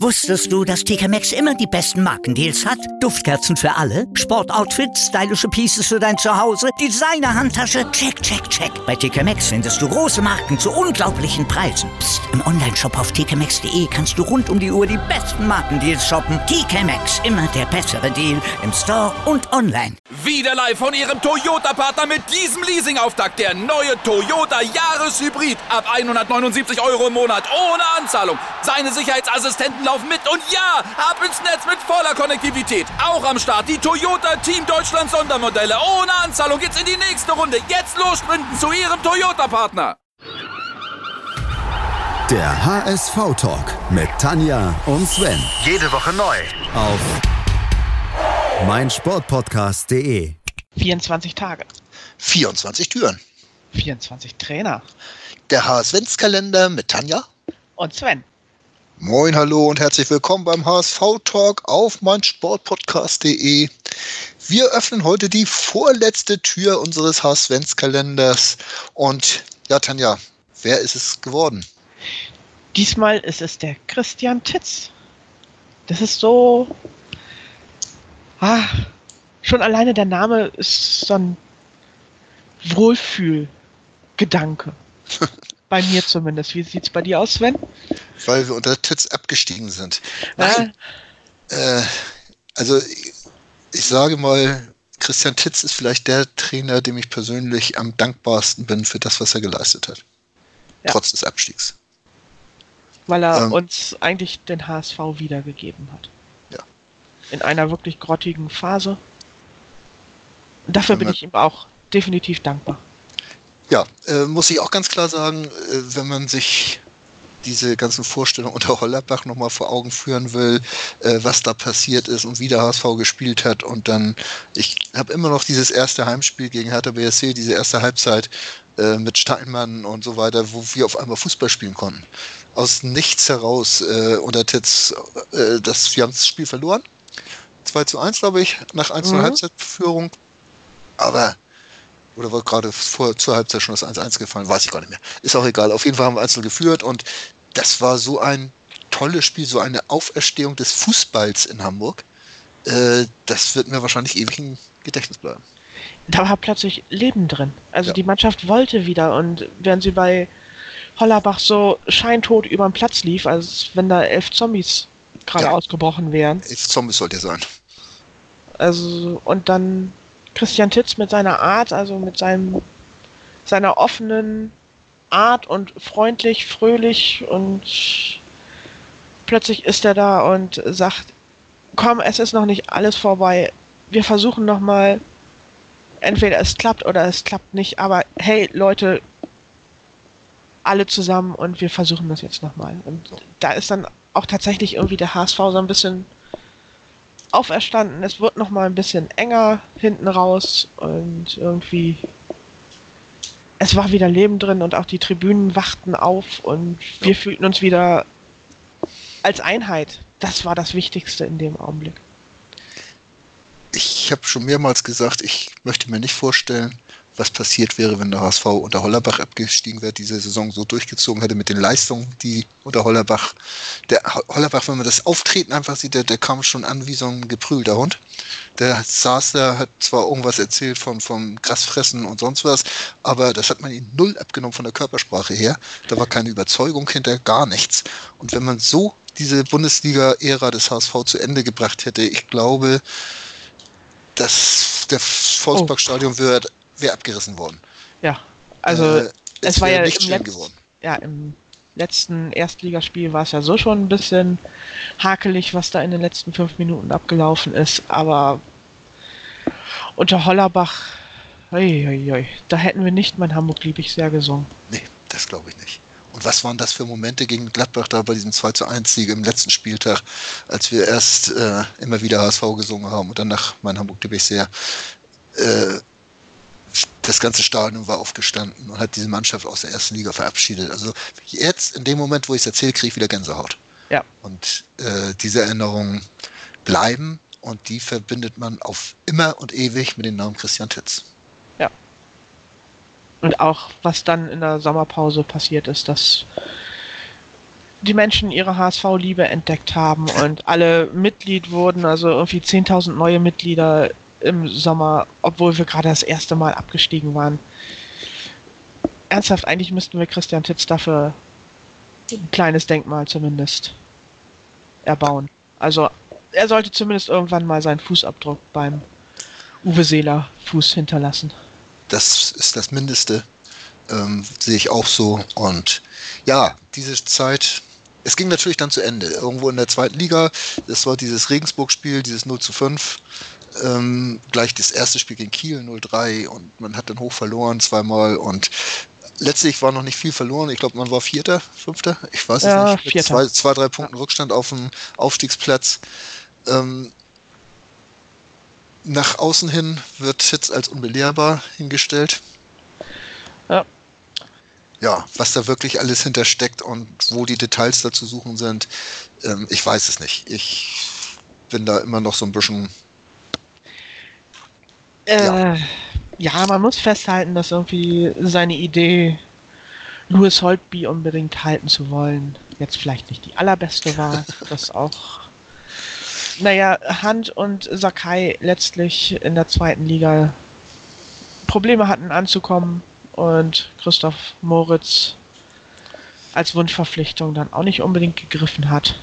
Wusstest du, dass TK Maxx immer die besten Markendeals hat? Duftkerzen für alle, Sportoutfits, stylische Pieces für dein Zuhause, Designer-Handtasche, check, check, check. Bei TK Maxx findest du große Marken zu unglaublichen Preisen. Psst. Im Onlineshop auf tkmaxx.de kannst du rund um die Uhr die besten Markendeals shoppen. TK Maxx, immer der bessere Deal im Store und online. Wieder live von Ihrem Toyota-Partner mit diesem Leasing-Auftakt. Der neue Toyota Jahreshybrid. Ab 179 € im Monat. Ohne Anzahlung. Seine Sicherheitsassistenten laufen mit. Und ja, ab ins Netz mit voller Konnektivität. Auch am Start die Toyota Team Deutschland Sondermodelle. Ohne Anzahlung geht's in die nächste Runde. Jetzt los sprinten zu Ihrem Toyota-Partner. Der HSV-Talk mit Tanja und Sven. Jede Woche neu. Auf meinsportpodcast.de. 24 Tage. 24 Türen. 24 Trainer. Der HSV-Kalender mit Tanja und Sven. Moin, hallo und herzlich willkommen beim HSV-Talk auf meinsportpodcast.de. Wir öffnen heute die vorletzte Tür unseres HSV-Kalenders. Und ja, Tanja, wer ist es geworden? Diesmal ist es der Christian Titz. Das ist so... schon alleine der Name ist so ein Wohlfühlgedanke. Bei mir zumindest. Wie sieht's bei dir aus, Sven? Weil wir unter Titz abgestiegen sind. Nein. Also ich sage mal, Christian Titz ist vielleicht der Trainer, dem ich persönlich am dankbarsten bin für das, was er geleistet hat. Ja. Trotz des Abstiegs. Weil er uns eigentlich den HSV wiedergegeben hat. Ja. In einer wirklich grottigen Phase. Und dafür bin ich ihm auch definitiv dankbar. Ja, muss ich auch ganz klar sagen, wenn man sich diese ganzen Vorstellungen unter Hollerbach nochmal vor Augen führen will, was da passiert ist und wie der HSV gespielt hat. Und dann, ich habe immer noch dieses erste Heimspiel gegen Hertha BSC, diese erste Halbzeit mit Steinmann und so weiter, wo wir auf einmal Fußball spielen konnten. Aus nichts heraus unter Titz, wir haben das Spiel verloren. 2:1, glaube ich, nach 1:0 Halbzeitführung. Aber, oder war gerade zur Halbzeit schon das 1:1 gefallen, weiß ich gar nicht mehr. Ist auch egal. Auf jeden Fall haben wir 1:0 geführt und das war so ein tolles Spiel, so eine Auferstehung des Fußballs in Hamburg. Das wird mir wahrscheinlich ewig im Gedächtnis bleiben. Da war plötzlich Leben drin. Also die Mannschaft wollte wieder und während sie bei Hollerbach so scheintot über den Platz lief, als wenn da 11 Zombies gerade ausgebrochen wären. 11 Zombies sollte ja sein. Also, und dann Christian Titz mit seiner Art, also mit seiner offenen Art und freundlich, fröhlich und plötzlich ist er da und sagt, komm, es ist noch nicht alles vorbei. Wir versuchen nochmal, entweder es klappt oder es klappt nicht, aber hey Leute, alle zusammen und wir versuchen das jetzt nochmal. Und da ist dann auch tatsächlich irgendwie der HSV so ein bisschen auferstanden. Es wird nochmal ein bisschen enger hinten raus und irgendwie es war wieder Leben drin und auch die Tribünen wachten auf und wir fühlten uns wieder als Einheit. Das war das Wichtigste in dem Augenblick. Ich habe schon mehrmals gesagt, ich möchte mir nicht vorstellen, was passiert wäre, wenn der HSV unter Hollerbach abgestiegen wäre, diese Saison so durchgezogen hätte mit den Leistungen, die unter Hollerbach, der Hollerbach, wenn man das Auftreten einfach sieht, der kam schon an wie so ein geprügelter Hund. Der saß da, hat zwar irgendwas erzählt vom Grasfressen und sonst was, aber das hat man ihm null abgenommen von der Körpersprache her. Da war keine Überzeugung hinter, gar nichts. Und wenn man so diese Bundesliga-Ära des HSV zu Ende gebracht hätte, ich glaube, dass der Volksparkstadion wäre abgerissen worden. Ja, also es war ja im letzten Erstligaspiel war es ja so schon ein bisschen hakelig, was da in den letzten 5 Minuten abgelaufen ist, aber unter Hollerbach, da hätten wir nicht mein Hamburg lieb ich sehr gesungen. Nee, das glaube ich nicht. Und was waren das für Momente gegen Gladbach da bei diesem 2:1-Sieg im letzten Spieltag, als wir erst immer wieder HSV gesungen haben und dann nach mein Hamburg lieb ich sehr. Das ganze Stadion war aufgestanden und hat diese Mannschaft aus der ersten Liga verabschiedet. Also jetzt, in dem Moment, wo ich es erzähle, kriege ich wieder Gänsehaut. Ja. Und diese Erinnerungen bleiben und die verbindet man auf immer und ewig mit dem Namen Christian Titz. Ja. Und auch, was dann in der Sommerpause passiert ist, das die Menschen ihre HSV-Liebe entdeckt haben und alle Mitglied wurden, also irgendwie 10.000 neue Mitglieder im Sommer, obwohl wir gerade das erste Mal abgestiegen waren. Ernsthaft, eigentlich müssten wir Christian Titz dafür ein kleines Denkmal zumindest erbauen. Also er sollte zumindest irgendwann mal seinen Fußabdruck beim Uwe Seeler Fuß hinterlassen. Das ist das Mindeste, sehe ich auch so. Und ja, diese Zeit, es ging natürlich dann zu Ende. Irgendwo in der zweiten Liga, das war dieses Regensburg-Spiel, dieses 0:5. Gleich das erste Spiel gegen Kiel 0:3 und man hat dann hoch verloren zweimal und letztlich war noch nicht viel verloren. Ich glaube, man war Vierter, Fünfter, ich weiß es nicht. Mit zwei, 3 Punkten Rückstand auf dem Aufstiegsplatz. Nach außen hin wird Titz als unbelehrbar hingestellt. Ja. Ja, was da wirklich alles hintersteckt und wo die Details da zu suchen sind, ich weiß es nicht. Ich bin da immer noch so ein bisschen... Ja, man muss festhalten, dass irgendwie seine Idee, Louis Holtby unbedingt halten zu wollen, jetzt vielleicht nicht die allerbeste war. Das auch, Hand und Sakai letztlich in der zweiten Liga Probleme hatten anzukommen und Christoph Moritz als Wunschverpflichtung dann auch nicht unbedingt gegriffen hat.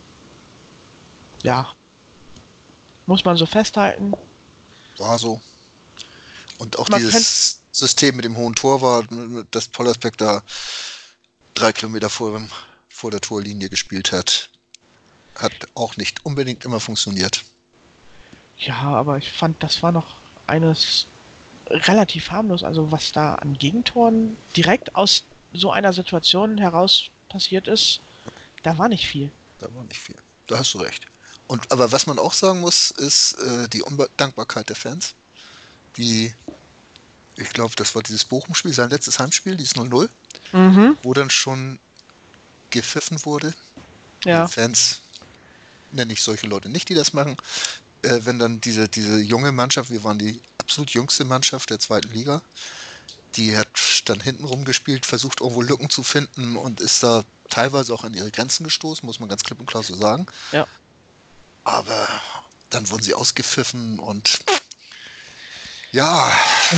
Ja, muss man so festhalten. War so. Und auch dieses System mit dem hohen Torwart, dass Pollersbeck da 3 Kilometer vor der Torlinie gespielt hat auch nicht unbedingt immer funktioniert. Ja, aber ich fand, das war noch eines relativ harmlos. Also was da an Gegentoren direkt aus so einer Situation heraus passiert ist, da war nicht viel. Da hast du recht. Aber was man auch sagen muss, ist die Undankbarkeit der Fans. Ich glaube, das war dieses Bochum-Spiel, sein letztes Heimspiel, dieses 0:0, wo dann schon gepfiffen wurde. Ja. Die Fans nenne ich solche Leute nicht, die das machen. Wenn dann diese junge Mannschaft, wir waren die absolut jüngste Mannschaft der zweiten Liga, die hat dann hinten rumgespielt, versucht irgendwo Lücken zu finden und ist da teilweise auch an ihre Grenzen gestoßen, muss man ganz klipp und klar so sagen. Ja. Aber dann wurden sie ausgepfiffen und ja,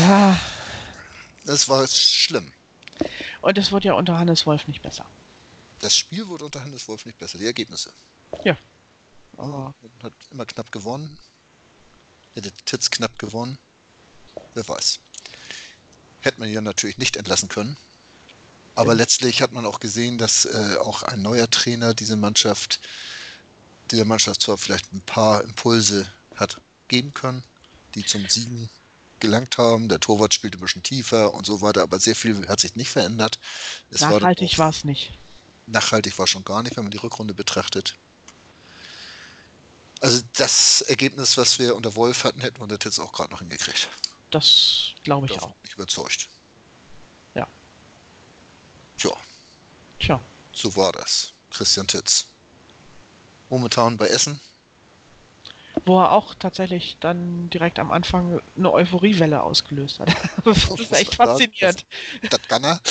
das war schlimm. Und es wurde ja unter Hannes Wolf nicht besser. Das Spiel wurde unter Hannes Wolf nicht besser, die Ergebnisse. Ja. Man hat immer knapp gewonnen. Hätte Titz knapp gewonnen. Wer weiß. Hätte man ja natürlich nicht entlassen können. Aber letztlich hat man auch gesehen, dass auch ein neuer Trainer dieser Mannschaft zwar vielleicht ein paar Impulse hat geben können, die zum Siegen gelangt haben. Der Torwart spielte ein bisschen tiefer und so weiter, aber sehr viel hat sich nicht verändert. Nachhaltig war es nicht. Nachhaltig war schon gar nicht, wenn man die Rückrunde betrachtet. Also das Ergebnis, was wir unter Wolf hatten, hätten wir unter Titz auch gerade noch hingekriegt. Das glaube ich auch. Nicht überzeugt. Ja. Tja. So war das. Christian Titz. Momentan bei Essen. Wo er auch tatsächlich dann direkt am Anfang eine Euphoriewelle ausgelöst hat. Das ist echt faszinierend. Das kann er.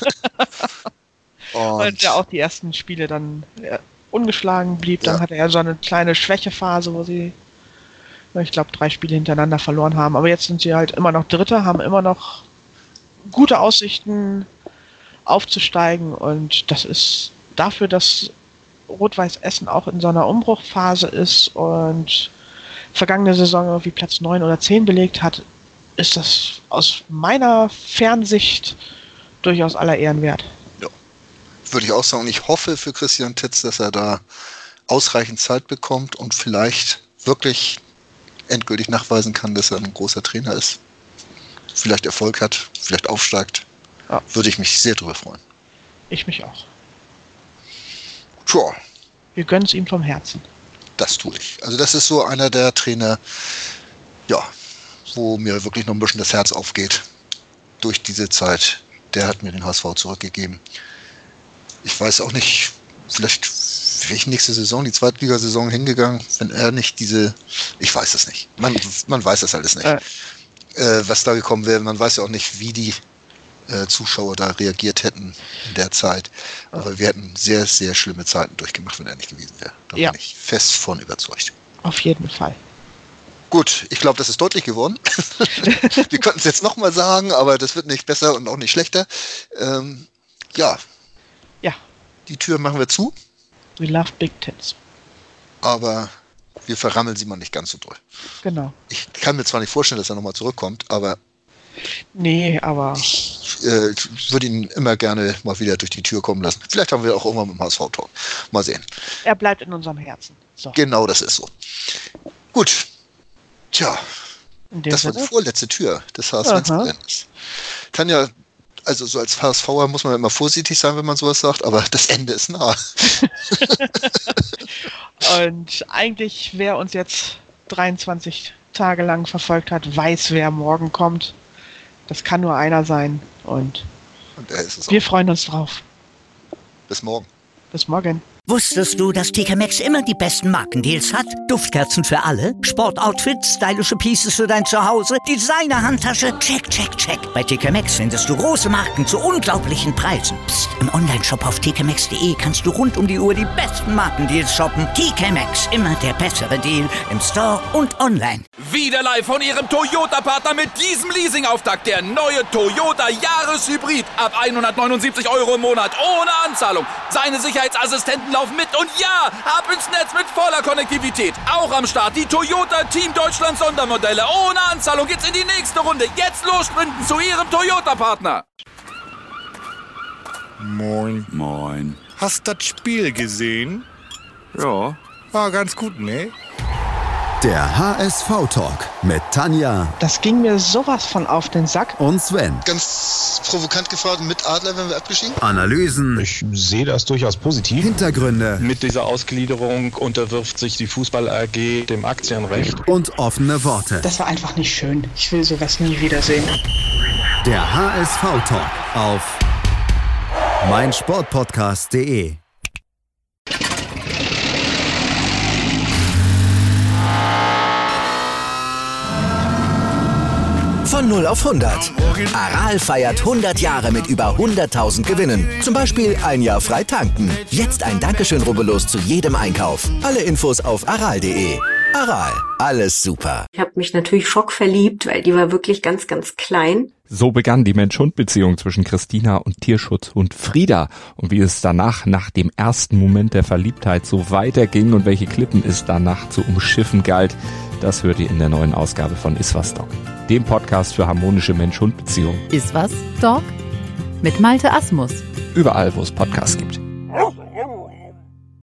Und ja auch die ersten Spiele dann ungeschlagen blieb. Dann hatte er so eine kleine Schwächephase, wo sie, ich glaube, 3 Spiele hintereinander verloren haben. Aber jetzt sind sie halt immer noch Dritter, haben immer noch gute Aussichten aufzusteigen. Und das ist dafür, dass Rot-Weiß Essen auch in so einer Umbruchphase ist und vergangene Saison irgendwie Platz 9 oder 10 belegt hat, ist das aus meiner Fernsicht durchaus aller Ehren wert. Ja, würde ich auch sagen. Und ich hoffe für Christian Titz, dass er da ausreichend Zeit bekommt und vielleicht wirklich endgültig nachweisen kann, dass er ein großer Trainer ist. Vielleicht Erfolg hat, vielleicht aufsteigt. Ja. Würde ich mich sehr drüber freuen. Ich mich auch. Tja. Wir gönnen es ihm vom Herzen. Das tue ich. Also das ist so einer der Trainer, ja, wo mir wirklich noch ein bisschen das Herz aufgeht durch diese Zeit. Der hat mir den HSV zurückgegeben. Ich weiß auch nicht, vielleicht wäre ich nächste Saison, die Zweitligasaison hingegangen, wenn er nicht ich weiß es nicht. Man weiß das alles nicht. Was da gekommen wäre. Man weiß ja auch nicht, wie die Zuschauer da reagiert hätten in der Zeit. Aber wir hätten sehr, sehr schlimme Zeiten durchgemacht, wenn er nicht gewesen wäre. Da bin ich fest von überzeugt. Auf jeden Fall. Gut, ich glaube, das ist deutlich geworden. Wir könnten es jetzt nochmal sagen, aber das wird nicht besser und auch nicht schlechter. Ja. Die Tür machen wir zu. We love big tits. Aber wir verrammeln sie mal nicht ganz so doll. Genau. Ich kann mir zwar nicht vorstellen, dass er nochmal zurückkommt, aber nee, aber ich würde ihn immer gerne mal wieder durch die Tür kommen lassen. Vielleicht haben wir auch irgendwann mit dem HSV-Talk. Mal sehen. Er bleibt in unserem Herzen. So. Genau, das ist so. Gut. Tja, das war die vorletzte Tür des HSV-Rennen. Tanja, also so als HSVer muss man immer vorsichtig sein, wenn man sowas sagt, aber das Ende ist nah. Und eigentlich, wer uns jetzt 23 Tage lang verfolgt hat, weiß, wer morgen kommt. Das kann nur einer sein. Und er ist es wir freuen uns drauf. Bis morgen. Bis morgen. Wusstest du, dass TK Maxx immer die besten Markendeals hat? Duftkerzen für alle, Sportoutfits, stylische Pieces für dein Zuhause, Designer-Handtasche, check, check, check. Bei TK Maxx findest du große Marken zu unglaublichen Preisen. Psst. Im Onlineshop auf tkmaxx.de kannst du rund um die Uhr die besten Markendeals shoppen. TK Maxx, immer der bessere Deal im Store und online. Wieder live von Ihrem Toyota-Partner mit diesem Leasing-Auftakt. Der neue Toyota Jahreshybrid. Ab 179 € im Monat. Ohne Anzahlung. Seine Sicherheitsassistenten laufen mit. Und ja, ab ins Netz mit voller Konnektivität. Auch am Start die Toyota Team Deutschland Sondermodelle. Ohne Anzahlung geht's in die nächste Runde. Jetzt los sprinten zu Ihrem Toyota-Partner. Moin. Moin. Hast das Spiel gesehen? Ja. War ganz gut, ne? Der HSV-Talk mit Tanja. Das ging mir sowas von auf den Sack. Und Sven. Ganz provokant gefragt, mit Adler werden wir abgestiegen? Analysen. Ich sehe das durchaus positiv. Hintergründe. Mit dieser Ausgliederung unterwirft sich die Fußball AG dem Aktienrecht. Und offene Worte. Das war einfach nicht schön. Ich will sowas nie wiedersehen. Der HSV-Talk auf meinsportpodcast.de. Von 0 auf 100. Aral feiert 100 Jahre mit über 100.000 Gewinnen. Zum Beispiel ein Jahr frei tanken. Jetzt ein Dankeschön, rubbellos zu jedem Einkauf. Alle Infos auf aral.de. Aral, alles super. Ich habe mich natürlich schockverliebt, weil die war wirklich ganz, ganz klein. So begann die Mensch-Hund-Beziehung zwischen Christina und Tierschutzhund Frieda. Und wie es danach, nach dem ersten Moment der Verliebtheit, so weiterging und welche Klippen es danach zu umschiffen galt, das hört ihr in der neuen Ausgabe von Iswas Dog, dem Podcast für harmonische Mensch-Hund-Beziehungen. Iswas Dog mit Malte Asmus. Überall, wo es Podcasts gibt.